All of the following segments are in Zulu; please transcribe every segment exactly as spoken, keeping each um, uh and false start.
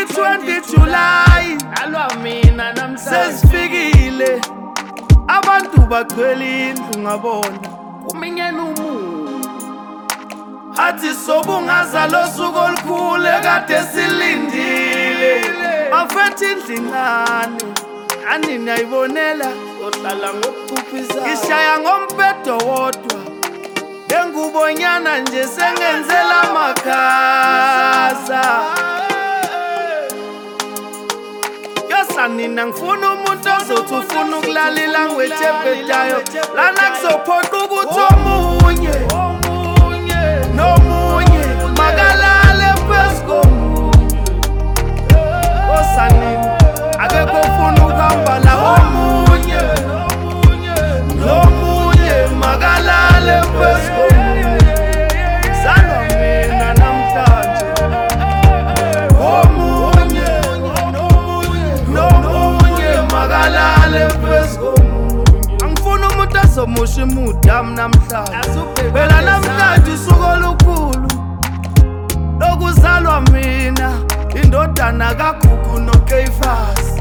i-twenty July alwa mina namhlanje sesifikile abantu bagcwele indlu ngabona kuminyene umuntu athi sobungaza losuku olukhulu ekade silindile bafethu indlu incane ani niyayibonela sohlala ngokuphuphisayo ngishaya ngombhedo wodwa engubonyana nje sengenzela makhaza yosanina ngifuna umuntu ozothi ufuna ukulala ilanguage ebhedayo lana kuzophoqa ukuthi omunye nomunye makalale phezu komunye yosanina akekho ufuna ukuhamba la omunye nomunye makalale phezu komunye zalwa mina namhlanje omunye nomunye makalale phezu komunye angifuna umuntu azomusha imudi yami namhlanje phela namhlanje usuku olukhulu lokuzalwa mina indodana kaGugu noKefasi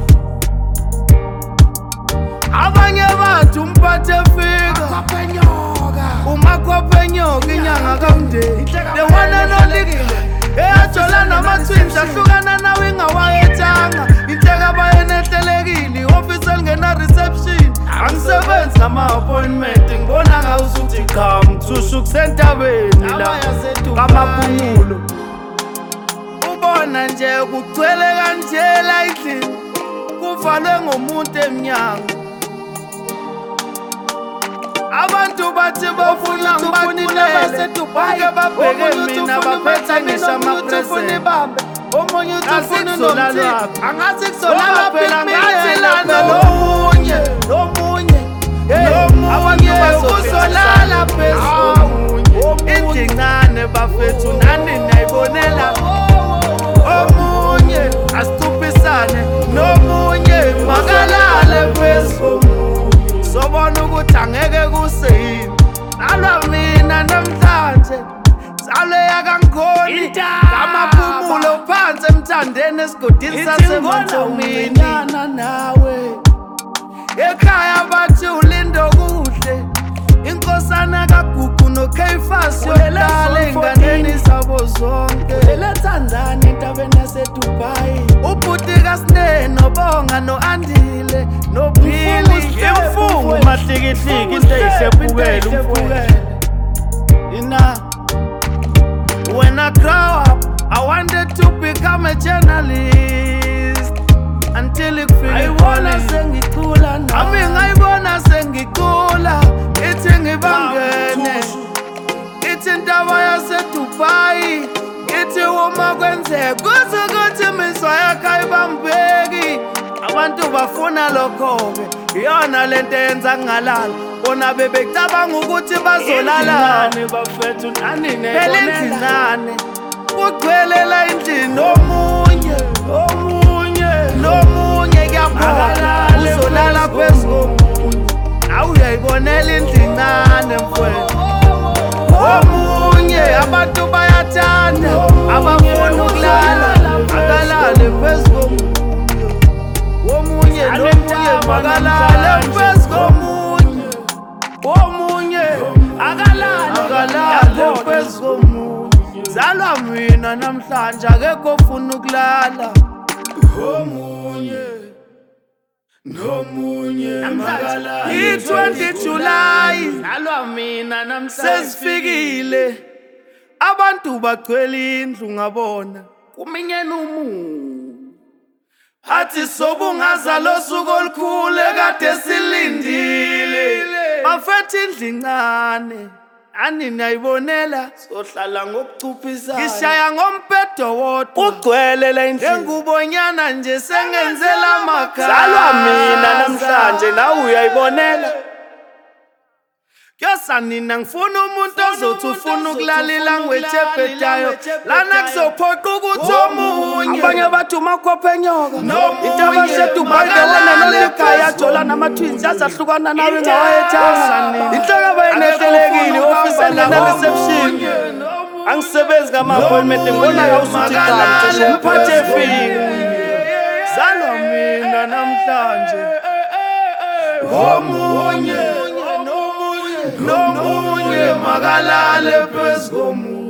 abanye bathi umphathe fika umakhophe nyoka inyanga kamndeni the one and only eyajola nama-twins ahlukana nawe ingawayethanga inteka bayenehlelekile i-ofisi elingena reception angisebenzi ngama-appointment ngibona ngawusuthi kham kususha kusentabeni la kamaphumulo ubona nje kugcwele kanjela endlini kuvalwe ngomuntu emnyango abantu bathi bafuna ngibathulele bonke babheke mina baphetha ngisho amapresent omunye uthi ufuna unomthini angathi kusolala phela ngathi lana nomunye nomunye abantu bazosolala phezulu indlu incane bafethu nani nayibonela omunye asithupisane nomunye makalale phezulu sobona ukuthi angeke kuseyini alwa mina namhlanje sale yakangkhoni amaphumulo phansi emthandeni esigodini saseMathomini nawe ekhaya bathi ulindo kuhle inkosana kaGugu noKefasi yodala ey'nganeni zabo zonke elethandana entabeni yaseDubai ubhuti kaSneh noBonga no-Andile noPhili imfungu mahlikihliki into eyihlephukele umfukele ina when I grow up I wanted to become a journalist until ikufika sengicula ami ngayibona sengicula ithi ngibangene ithi intaba yaseDubai ithi uma kwenzeka kuthi ukuthi imiswa yakhe ayibambeki abantu bafuna lokho-ke iyona lento eyenza ngingalala bona bebecabanga ukuthi bazolala bafethu nani phela indlinane kugcwelela endlini omunye omunye nomunye kuyabhala uzolala phezu komunye nawe uyayibonela indlincane mfowethu omunye abantu bayathanda abafuna ukulala akalale phezu komunye omunye nomunye makalale phezu komunye omunye akalale phezu komunye zalwa mina namhlanje akekho ofuna ukulala omunye nomunye makalala i-twenty July alwa mina namhlanje sesifikile abantu bagcwele indlu ngabona kuminyene umuntu athi sobungaza losuku olukhulu ekade silindile bafethu indlu incane ani niyayibonela sohlala ngokuchuphisayo ngishaya ngombhedo wodwa ugcwele la indlu engubonyana nje sengenzela makhaza zalwa mina namhlanje nawe uyayibonela yosanina ngifuna umuntu ozothi ufuna ukulala ilanguage ebhedayo lana kuzophoqa ukuthi omunye abanye bathi umakhophe nyoka nomunye intaba yaseDubai the one and only eyajola nama-twins yazahlukana nawe ingawayethanga inhleka bayenehlelekile i-ofisi elingena reception angisebenzi ngama-appointment ngibona ngawusuthi cha mphathe fika ngizalwa mina namhlanje omunye nomunye makalale phezu komunye